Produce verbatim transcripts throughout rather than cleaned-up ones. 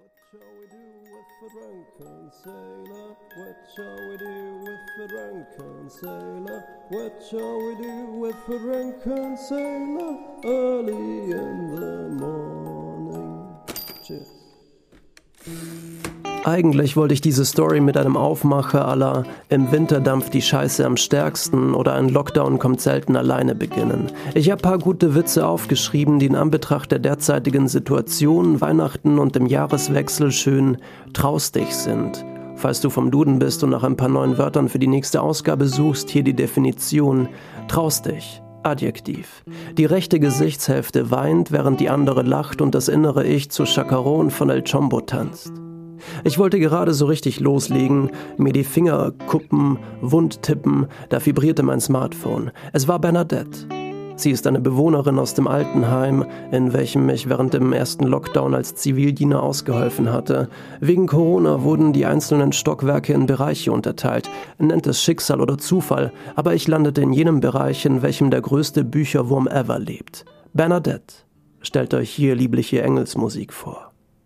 shall we do with the drunken sailor? What shall we do with the drunken sailor? What shall we do with the drunken sailor? Early in the morning. Cheers. Eigentlich wollte ich diese Story mit einem Aufmacher à la „Im Winter dampft die Scheiße am stärksten" oder „Ein Lockdown kommt selten alleine" beginnen. Ich habe paar gute Witze aufgeschrieben, die in Anbetracht der derzeitigen Situation, Weihnachten und dem Jahreswechsel schön traustig sind. Falls du vom Duden bist und nach ein paar neuen Wörtern für die nächste Ausgabe suchst, hier die Definition: traustig. Adjektiv. Die rechte Gesichtshälfte weint, während die andere lacht und das innere Ich zu Chacaron von El Chombo tanzt. Ich wollte gerade so richtig loslegen, mir die Finger kuppen, wund tippen, da vibrierte mein Smartphone. Es war Bernadette. Sie ist eine Bewohnerin aus dem Altenheim, in welchem ich während dem ersten Lockdown als Zivildiener ausgeholfen hatte. Wegen Corona wurden die einzelnen Stockwerke in Bereiche unterteilt. Nennt es Schicksal oder Zufall, aber ich landete in jenem Bereich, in welchem der größte Bücherwurm ever lebt. Bernadette, stellt euch hier liebliche Engelsmusik vor.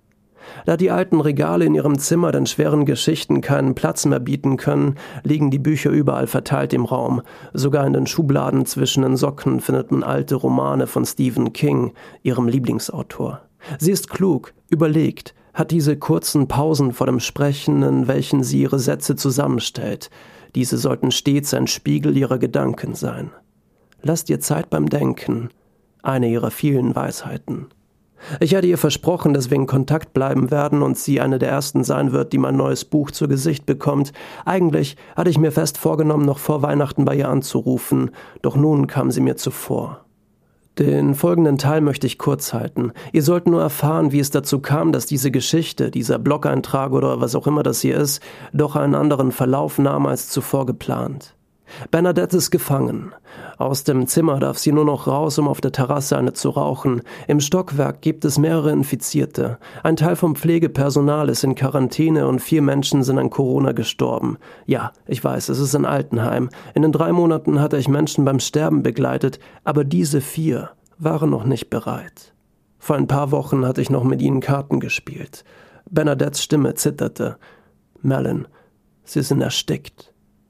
Da die alten Regale in ihrem Zimmer den schweren Geschichten keinen Platz mehr bieten können, liegen die Bücher überall verteilt im Raum. Sogar in den Schubladen zwischen den Socken findet man alte Romane von Stephen King, ihrem Lieblingsautor. Sie ist klug, überlegt, hat diese kurzen Pausen vor dem Sprechen, in welchen sie ihre Sätze zusammenstellt. Diese sollten stets ein Spiegel ihrer Gedanken sein. Lasst ihr Zeit beim Denken, eine ihrer vielen Weisheiten. Ich hatte ihr versprochen, dass wir in Kontakt bleiben werden und sie eine der ersten sein wird, die mein neues Buch zu Gesicht bekommt. Eigentlich hatte ich mir fest vorgenommen, noch vor Weihnachten bei ihr anzurufen, doch nun kam sie mir zuvor. Den folgenden Teil möchte ich kurz halten. Ihr sollt nur erfahren, wie es dazu kam, dass diese Geschichte, dieser Blog-Eintrag oder was auch immer das hier ist, doch einen anderen Verlauf nahm als zuvor geplant. Bernadette ist gefangen. Aus dem Zimmer darf sie nur noch raus, um auf der Terrasse eine zu rauchen. Im Stockwerk gibt es mehrere Infizierte. Ein Teil vom Pflegepersonal ist in Quarantäne und vier Menschen sind an Corona gestorben. Ja, ich weiß, es ist ein Altenheim. In den drei Monaten hatte ich Menschen beim Sterben begleitet, aber diese vier waren noch nicht bereit. Vor ein paar Wochen hatte ich noch mit ihnen Karten gespielt. Bernadettes Stimme zitterte. Melon, sie sind erstickt.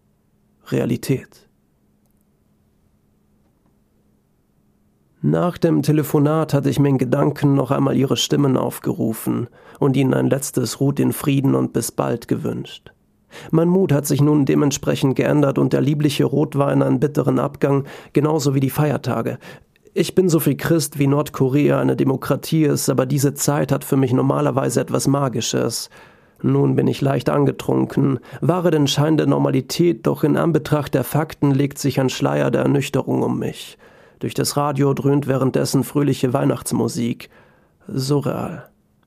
Realität. Nach dem Telefonat hatte ich mir in Gedanken noch einmal ihre Stimmen aufgerufen und ihnen ein letztes Ruht in Frieden und bis bald gewünscht. Mein Mut hat sich nun dementsprechend geändert und der liebliche Rotwein einen bitteren Abgang, genauso wie die Feiertage. Ich bin so viel Christ, wie Nordkorea eine Demokratie ist, aber diese Zeit hat für mich normalerweise etwas Magisches. Nun bin ich leicht angetrunken, wahre den Schein der Normalität, doch in Anbetracht der Fakten legt sich ein Schleier der Ernüchterung um mich. Durch das Radio dröhnt währenddessen fröhliche Weihnachtsmusik. Surreal.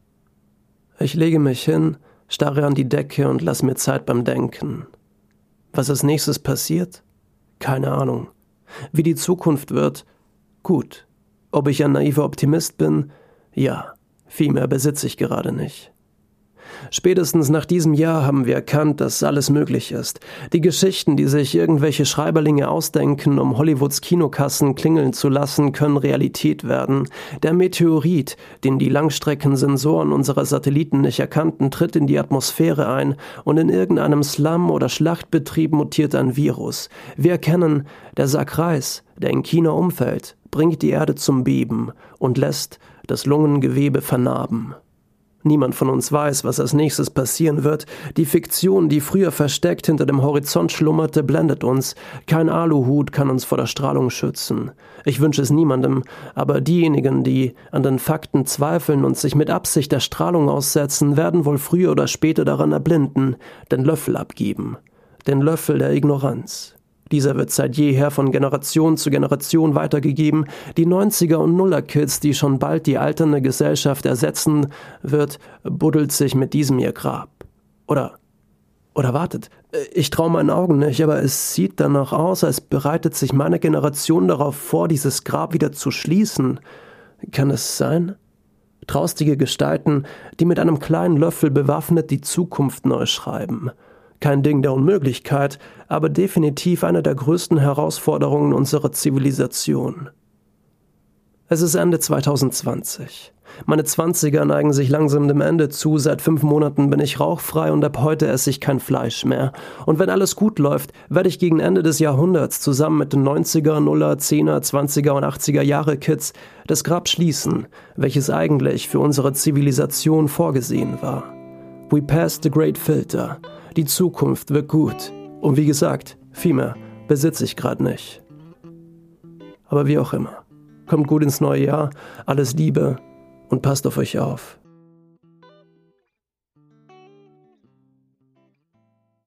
Ich lege mich hin, starre an die Decke und lass mir Zeit beim Denken. Was als nächstes passiert? Keine Ahnung. Wie die Zukunft wird? Gut. Ob ich ein naiver Optimist bin? Ja. Viel mehr besitze ich gerade nicht. Spätestens nach diesem Jahr haben wir erkannt, dass alles möglich ist. Die Geschichten, die sich irgendwelche Schreiberlinge ausdenken, um Hollywoods Kinokassen klingeln zu lassen, können Realität werden. Der Meteorit, den die Langstreckensensoren unserer Satelliten nicht erkannten, tritt in die Atmosphäre ein und in irgendeinem Slum oder Schlachtbetrieb mutiert ein Virus. Wir erkennen, der Sack Reis, der in China umfällt, bringt die Erde zum Beben und lässt das Lungengewebe vernarben. Niemand von uns weiß, was als nächstes passieren wird. Die Fiktion, die früher versteckt hinter dem Horizont schlummerte, blendet uns. Kein Aluhut kann uns vor der Strahlung schützen. Ich wünsche es niemandem, aber diejenigen, die an den Fakten zweifeln und sich mit Absicht der Strahlung aussetzen, werden wohl früher oder später daran erblinden, den Löffel abgeben. Den Löffel der Ignoranz. Dieser wird seit jeher von Generation zu Generation weitergegeben. Die neunziger- und Nuller-Kids, die schon bald die alternde Gesellschaft ersetzen wird, buddelt sich mit diesem ihr Grab. Oder, oder wartet, ich traue meinen Augen nicht, aber es sieht danach aus, als bereitet sich meine Generation darauf vor, dieses Grab wieder zu schließen. Kann es sein? Traustige Gestalten, die mit einem kleinen Löffel bewaffnet die Zukunft neu schreiben. Kein Ding der Unmöglichkeit, aber definitiv eine der größten Herausforderungen unserer Zivilisation. Es ist Ende zwanzig zwanzig. Meine Zwanziger neigen sich langsam dem Ende zu, seit fünf Monaten bin ich rauchfrei und ab heute esse ich kein Fleisch mehr. Und wenn alles gut läuft, werde ich gegen Ende des Jahrhunderts zusammen mit den neunziger, Nuller, Zehner, Zwanziger und achtziger Jahre Kids das Grab schließen, welches eigentlich für unsere Zivilisation vorgesehen war. We passed the great filter. Die Zukunft wird gut. Und wie gesagt, viel mehr besitze ich gerade nicht. Aber wie auch immer, kommt gut ins neue Jahr, alles Liebe und passt auf euch auf.